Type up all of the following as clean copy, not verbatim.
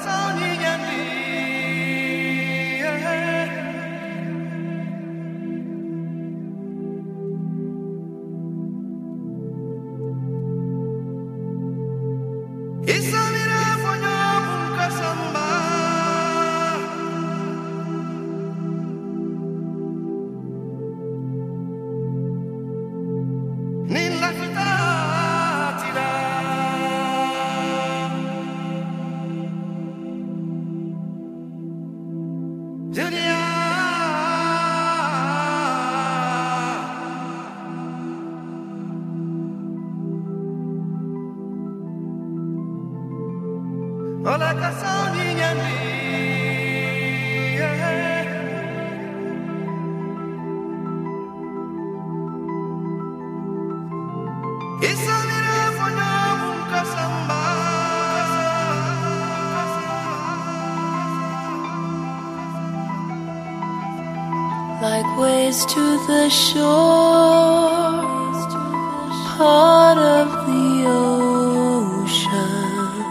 Like waves to the shore, part of the ocean.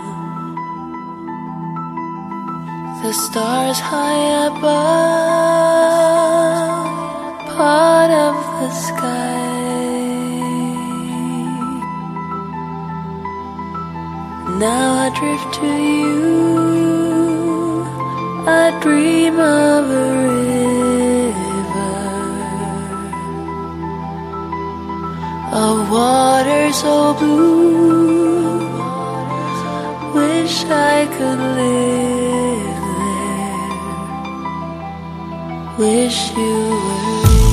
The stars high above, part of the sky. Now I drift to you, I dream of a river, of water so blue, wish I could live there, wish you were.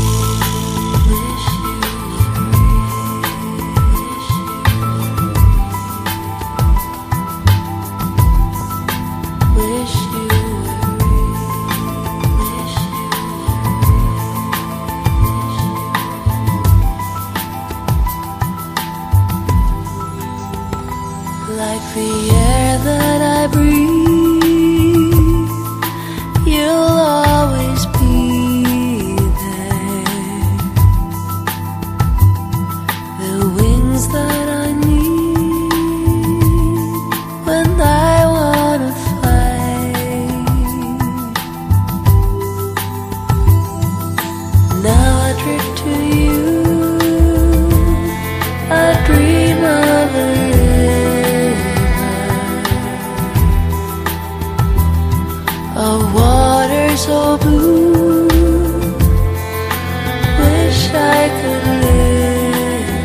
Like the air that I breathe, you'll always be there. The wings that I need when I wanna fly. Now I drift to you, I dream of a of water so blue, wish I could live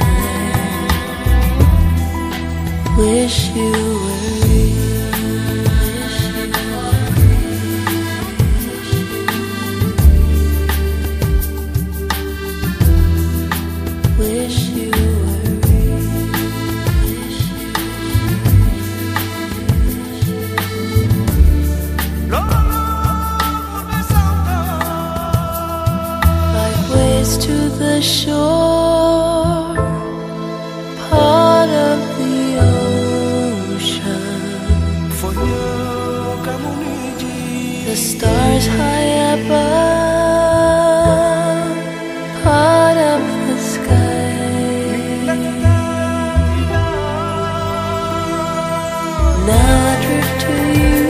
there, wish you were real, wish you were to the shore, part of the ocean. The stars high above, part of the sky. Now I drift to you,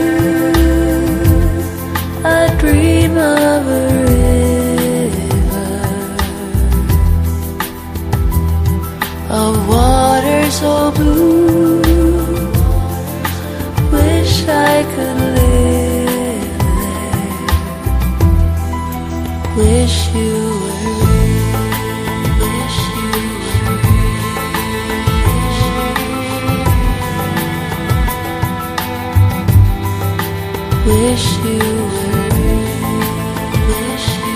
I dream of a of water so blue, wish I could live there, wish you were real, wish you were real, wish you were real, wish you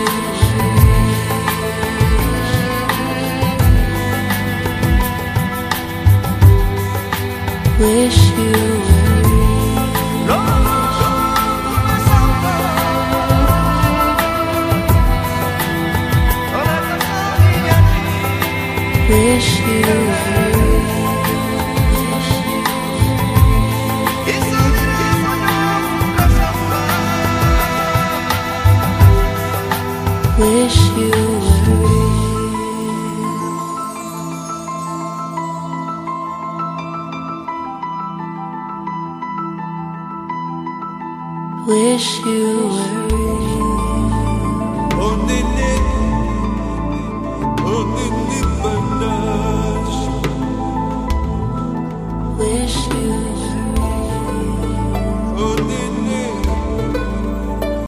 wish you were real. Wish you were real. Wish you were real. wish you were. Oh, Nene, oh, Nene.